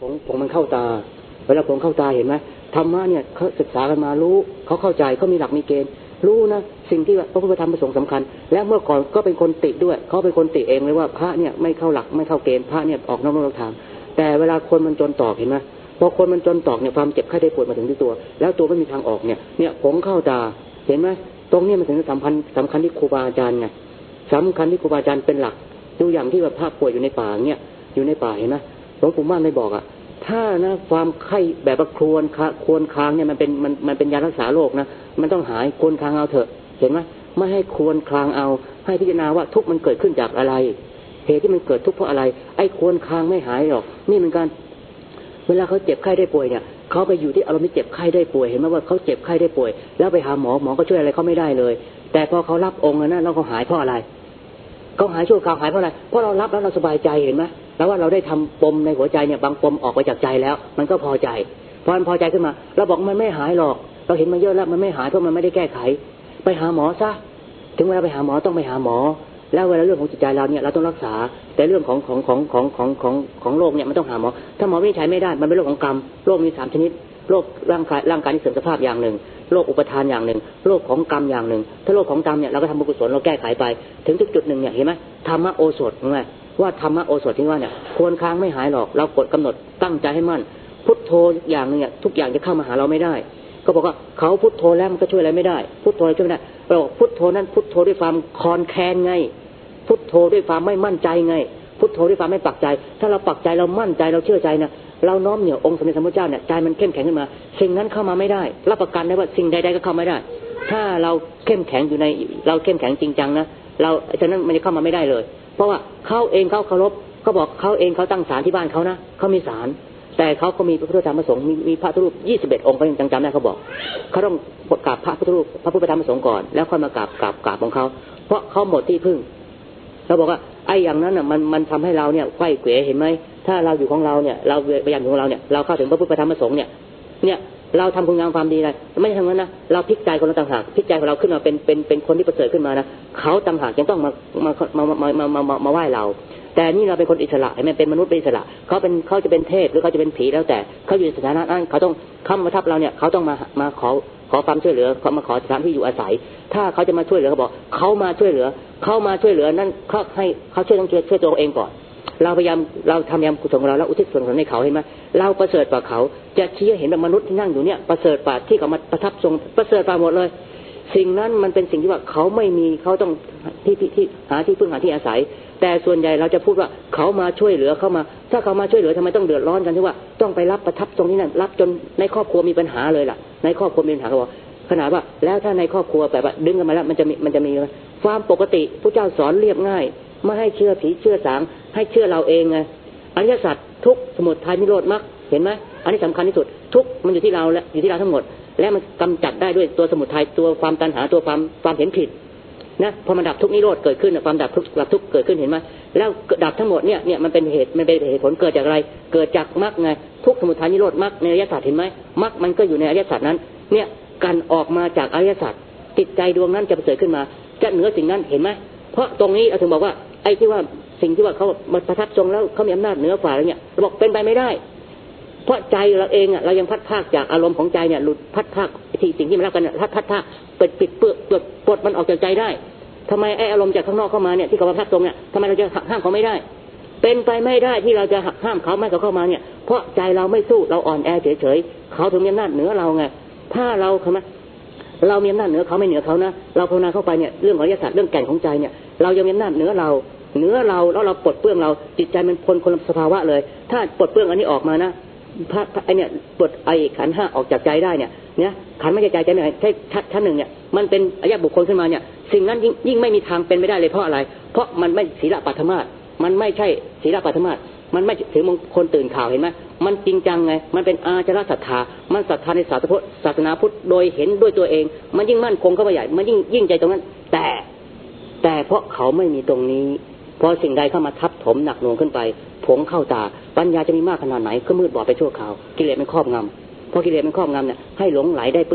ผงมันเข้าตาเวลาผงเข้าตาเห็นไหมธรรมะเนี่ยเขาศึกษากันมารู้เขาเข้าใจเขามีหลักมีเกณฑ์รู้นะสิ่งที่พระพุทธธรรมประสงค์สำคัญและเมื่อก่อนก็เป็นคนติด้วยเขาเป็นคนติเองเลยว่าพระเนี่ยไม่เข้าหลักไม่เข้าเกณฑ์พระเนี่ยออกนอกทางแต่เวลาคนมันจนตอกเห็นไหมพอคนมันจนตอกเนี่ยความเจ็บไข้ได้ปวดมาถึงที่ตัวแล้วตัวไม่มีทางออกเนี่ยผงเข้าตาเห็นไหมตรงนี้มันถึงสำคัญที่ครูบาอาจารย์ไงสำคัญที่ครูบาอาจารย์เป็นหลักดูอย่างที่ว่าพระป่วยอยู่ในป่าเนี่ยอยู่ในป่าเห็นไหมหลวงปู่มั่นได้บอกอ่ะถ้านะความไข้แบบว่าควรคางเนี่ยมันเป็นยารักษาโรคนะมันต้องหายควรคางเอาเถอะเห็นไหมไม่ให้ควรคางเอาให้พิจารณาว่าทุกข์มันเกิดขึ้นจากอะไรเหตุที่มันเกิดทุกข์เพราะอะไรไอ้ควรคางไม่หายหรอกนี่เหมือนกันเวลาเขาเจ็บไข้ได้ป่วยเนี่ยเขาไปอยู่ที่อารมณ์ที่เจ็บไข้ได้ป่วยเห็นไหมว่าเขาเจ็บไข้ได้ป่วยแล้วไปหาหมอก็ช่วยอะไรเขาไม่ได้เลยแต่พอเขารับองค์นั้นแล้วเขาหายเพราะอะไรเขาหายชั่วคราวหายเพราะอะไรเพราะเรารับแล้วเราสบายใจเห็นไหมแล้วว่าเราได้ทำปมในหัวใจเนี่ยบางปมออกไปจากใจแล้วมันก็พอใจพอมันพอใจขึ้นมาเราบอกมันไม่หายหรอกเราเห็นมาเยอะแล้วมันไม่หายเพราะมันไม่ได้แก้ไขไปหาหมอซะถึงเวลาไปหาหมอต้องไปหาหมอแล้วเวลาเรื่องของจิตใจเราเนี่ยเราต้องรักษาแต่เรื่องของโรคเนี่ยมันต้องหาหมอถ้าหมอวินิจฉัยไม่ได้มันเป็นโรคของกรรมโรคมี3ชนิดโรคร่างกายที่เสื่อมสภาพอย่างหนึ่งโรคอุปทานอย่างหนึ่งโรคของกรรมอย่างหนึ่งถ้าโรคของกรรมเนี่ยเราก็ทำบุญกุศลเราแก้ไขไปถึงจุดหนึ่งเนี่ยเห็นไหมธรรมโอสถไงว่าธรรมโอสถที่ว่าเนี่ยควรค้างไม่หายหรอกเรากดกำหนดตั้งใจให้มั่นพุทโธอย่างนึงเนี่ยทุกอย่างจะเข้ามาหาเราไม่ได้ก็บอกว่าเขาพุทโธแล้วมันก็ช่วยอะไรไม่ได้พุทโธช่วยไม่ได้เราบอกพุทโธนั้นพุทโธด้วยความคลอนแคลนไงพุทโธด้วยความไม่มั่นใจไงพุทโธด้วยความไม่ปักใจถ้าเราปักใจเรามั่นใจเราเชื่อใจนะเราน้อมเหนี่ยวองค์สมเด็จพระพุทธเจ้าเนี่ยใจมันเข้มแข็งขึ้นมาสิ่งนั้นเข้ามาไม่ได้รับประกันได้ว่าสิ่งใดๆก็เข้าไม่ได้ถ้าเราเข้มแข็งอยู่ในเราเข้มแข็งจริงจังนะเราฉะนั้นมันจะเข้ามาไม่ได้เลยเพราะว่าเขาเองเขาเคารพเขาบอกเขาเองเขาตั้งศาลที่บ้านเขานะเขามีศาลแต่เขาก็มีพระพุทธธรรมประสงค์มีพระพุทธรูป21องค์เขายังจำได้เขาบอกเขาต้องกราบพระพุทธรูปพระพุทธธรรมประสงค์ก่อนแล้วค่อยมากราบของเขาเพราะเขาหมดที่พึ่งเขาบอกว่าไอ้อย่างนั้นน่ะมันทำให้เราเนี่ยไขว้เขวเห็นไหมถ้าเราอยู่ของเราเนี่ยเราพยายามอยู่ของเราเนี่ยเราเข้าถึงพระพุทธธรรมประสงค์เนี่ยเราทำคุณงามความดีอะไรไม่ใช่ทั้งนั้นนะเราพลิกใจคนเราต่างหากพลิกใจของเราขึ้นมาเป็นคนที่ประเสริฐขึ้นมานะเขาต่างหากยังต้องมาไหว้เราแต่นี่เราเป็นคนอิสระเห็นไหมเป็นมนุษย์เป็นอิสระเขาจะเป็นเทพหรือเขาจะเป็นผีแล้วแต่เขาอยู่ในสถานะนั้นเขาต้องเข้ามาทับเราเนี่ยเขาต้องมาขอความช่วยเหลือเขามาขอสถานที่อยู่อาศัยถ้าเขาจะมาช่วยเหลือเขาบอกเขามาช่วยเหลือนั่นเขาให้เขาช่วยต้องช่วยตัวเองก่อนเราพยายามเราทำยามกุศลของเราแล้วอุทิศส่วนกุศลให้เขาเห็นไหมเราประเสริฐกว่าเขาจะชี้เห็นแบบมนุษย์ที่นั่งอยู่เนี่ยประเสริฐกว่าที่เขามาประทับทรงประเสริฐกว่าหมดเลยสิ่งนั้นมันเป็นสิ่งที่ว่าเขาไม่มีเขาต้องที่หาที่พึ่งหาที่อาศัยแต่ส่วนใหญ่เราจะพูดว่าเขามาช่วยเหลือเข้ามาถ้าเขามาช่วยเหลือทำไมต้องเดือดร้อนกันที่ว่าต้องไปรับประทับตรงนี้นั่นรับจนในครอบครัวมีปัญหาเลยล่ะในครอบครัวมีปัญหาเขาบอกขนาดว่าแล้วถ้าในครอบครัวแบบว่าดึงกันมาแล้วมันจะมีความปกติพระเจ้าสอนเรียบง่ายไม่ให้เชื่อผีเชื่อสางให้เชื่อเราเองไงอริยสัจทุกสมุทัยนิโรธมรรคเห็นไหมอันนี้สำคัญที่สุดทุกมันอยู่ที่เราและอยู่ที่เราทั้งหมดและมันกำจัดได้ด้วยตัวสมุทัยตัวความตัณหาตัวความเห็นผิดนะพอมันดับทุกนิโรธเกิดขึ้นความดับทุกเกิดขึ้นเห็นไหมแล้วดับทั้งหมดเนี่ยมันเป็นเหตุผลเกิดจากอะไรเกิดจากมรรคไงทุกสมุทัยนิโรธมรรคในอริยสัจเห็นไหมมรรคมันก็อยู่ในอริยสัจนั้นเนี่ยการออกมาจากอริยสัจจิตใจดวงนั้นจะเกิดขึ้นมาจะเหนือสิ่งนั้นเห็นไหมเพราะตรงนี้เราถึงบอกว่าไอ้ที่ว่าสิ่งที่ว่าเขามาประทับทรงแล้วเขามีอำนาจเหนือกว่าอะไรเนี่ยเราบอกเป็นไปไม่ได้เพราะใจเราเองอ่ะเรายังพัดภาคจากอารมณ์ของใจเนี่ยหลุดพัดภาคสิ่งที่มันรับกันพัดภาคปิดเปลือกปลดมันออกจากใจได้ทำไมไอ้อารมณ์จากข้างนอกเข้ามาเนี่ยที่เขามาพัดตรงเนี่ยทำไมเราจะห้ามเขาไม่ได้เป็นไปไม่ได้ที่เราจะห้ามเขาไม่เขาเข้ามาเนี่ยเพราะใจเราไม่สู้เราอ่อนแอเฉยๆเขาถึงมีอำนาจเหนือเราไงถ้าเราเรามีอำนาจเหนือเขาไม่เหนือเขานะเราภาวนาเข้าไปเนี่ยเรื่องอริยสัจเรื่องแก่นของใจเนี่ยเรายังมีอำนาจเหนือเราแล้วเราปลดเปลื้องเราจิตใจมันพ้นคนละสภาวะเลยถ้าปลดเปลื้องอันนี้ออกมานะไอเนี่ยปลดไอขันธ์5ออกจากใจได้เนี่ยขันธ์ไม่ใช่ใจไม่ใช่ชั้นหนึ่งเนี่ยมันเป็นอริยบุคคลขึ้นมาเนี่ยสิ่งนั้นยิ่งไม่มีทางเป็นไม่ได้เลยเพราะอะไรเพราะมันไม่ศีลปัทมาสมันไม่ใช่ศีลปัทมาสมันไม่ถือมงคลตื่นข่าวเห็นไหมมันจริงจังไงมันเป็นอาจารศรัทธามันศรัทธาในศาสนาพุทธโดยเห็นด้วยตัวเองมันยิ่งมั่นคงเข้าไปใหญ่มันยิ่งใจตรงนั้นแต่เพราะเขาไม่มีตรงนี้พอสิ่งใดเข้ามาทับถมหนักหน่วงขึ้นไปผงเข้าตาปัญญาจะมีมากขนาดไหนก็มืดบอดไปชั่วคราวกิเลสมันครอบงำพอกิเลสมันครอบงำเนี่ยให้หลงไหลได้ปลื้ม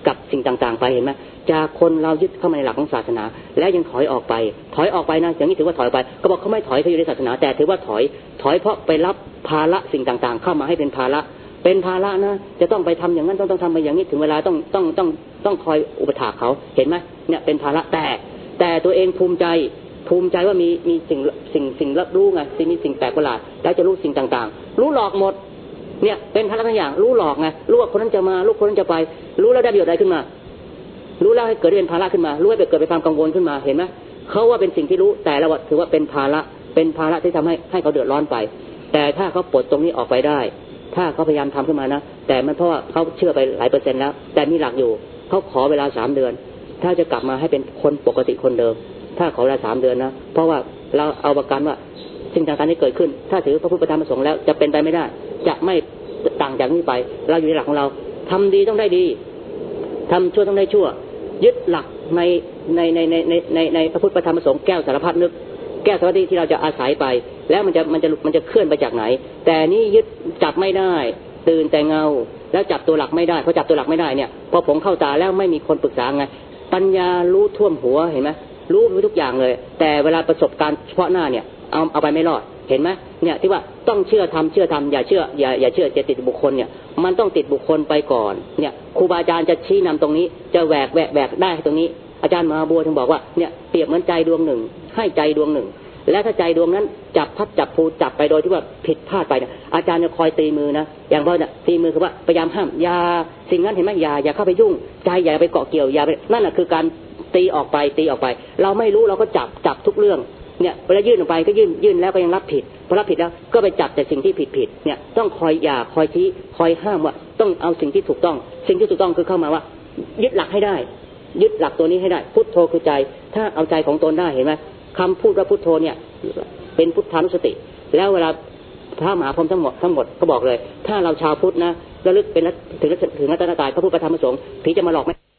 กับสิ่งต่างๆไปเห็นไหมจากคนเรายึดเข้ามาในหลักของศาสนาแล้วยังถอยออกไปนะอย่างนี้ถือว่าถอยไปก็บอกเขาไม่ถอยเขาอยู่ในศาสนาแต่ถือว่าถอยเพราะไปรับภาระสิ่งต่างๆเข้ามาให้เป็นภาระนะจะต้องไปทำอย่างนั้นต้องทำไปอย่างนี้ถึงเวลาต้องคอยอุปถากเขาเห็นไหมเนี่ยเป็นภาระแต่ตัวเองภูมิใจว่ามีสิ่งรับรู้ไงมีสิ่งแปลกประหลาดแล้วจะรู้สิ่งต่างๆรู้หลอกหมดเนี่ยเป็นภาระทั้งอย่างรู้หลอกไงรู้ว่าคนนั้นจะมารู้คนนั้นจะไปรู้แล้วได้ประโยชน์อะไรขึ้นมารู้แล้วให้เกิดเป็นภาระขึ้นมารู้ให้เกิดเป็นความกังวลขึ้นมาเห็นไหมเขาว่าเป็นสิ่งที่รู้แต่เราถือว่าเป็นภาระที่ทำให้เขาเดือดร้อนไปแต่ถ้าเขาปลดตรงนี้ออกไปได้ถ้าเขาพยายามทำขึ้นมานะแต่มันเพราะว่าเขาเชื่อไปหลายเปอร์เซ็นต์แล้วแต่มีหลักอยู่เขาขอเวลา3 เดือนถ้าจะกลับมาให้เป็นคนปกติคนเดิมถ้าขอเวลา3 เดือนนะเพราะว่าเราเอาประกันว่าสิ่งต่างๆที่เกิดขึ้นถ้าถือพระพุทธธรรมประสงค์แล้วจะเป็นไปไม่ได้จะไม่ต่างจากนี้ไปเราอยู่ในหลักของเราทำดีต้องได้ดีทำชั่วต้องได้ชั่วยึดหลักในพระพุทธธรรมประสงค์แก้วสารพัดนึกแก้วสารพัดที่เราจะอาศัยไปแล้วมันจะเคลื่อนไปจากไหนแต่นี่ยึดจับไม่ได้ตื่นแต่เงาแล้วจับตัวหลักไม่ได้พอจับตัวหลักไม่ได้เนี่ยพอผมเข้าตาแล้วไม่มีคนปรึกษาไงปัญญารู้ท่วมหัวเห็นไหมรู้ทุกอย่างเลยแต่เวลาประสบการณ์เฉพาะหน้าเนี่ยเอาไปไม่รอดเห็นไหมเนี่ยที่ว่าต้องเชื่อทำอย่าเชื่อจะติดบุคคลเนี่ยมันต้องติดบุคคลไปก่อนเนี่ยครูบาอาจารย์จะชี้นำตรงนี้จะแหวกได้ตรงนี้อาจารย์มหาบัวถึงบอกว่าเนี่ยเปรียบเหมือนใจดวงหนึ่งให้ใจดวงหนึ่งและถ้าใจดวงนั้นจับพัดจับผูจับไปโดยที่ว่าผิดพลาดไปเนี่ยอาจารย์จะคอยตีมือนะอย่างว่าเนี่ยตีมือคือว่าพยายามห้ามอย่าสิ่งนั้นเห็นไหมอย่าเข้าไปยุ่งใจอย่าไปเกาะเกี่ยวอย่าไปนั่นแหละคือการตีออกไปเราไม่รู้เราก็จับทุกเรื่องเนี่ยเวลายื่นออกไปก็ยื่นแล้วก็ยังรับผิดพอรับผิดแล้วก็ไปจับแต่สิ่งที่ผิดเนี่ยต้องคอยชี้คอยห้ามว่าต้องเอาสิ่งที่ถูกต้องคือเข้ามาว่ายึดหลักให้ได้ยึดหลักตัวนี้ให้ได้พุทโธคือใจถ้าเอาใจของตนได้เห็นไหมคำพูดว่าพุทโธเนี่ยเป็นพุทธานุสติแล้วเวลาพระมหาพรหมทั้งหมดก็บอกเลยถ้าเราชาวพุทธนะระลึกเป็นถึงรัตนตรัยพระพุทธธรรมประสงค์ผีจะมาหลอกไม่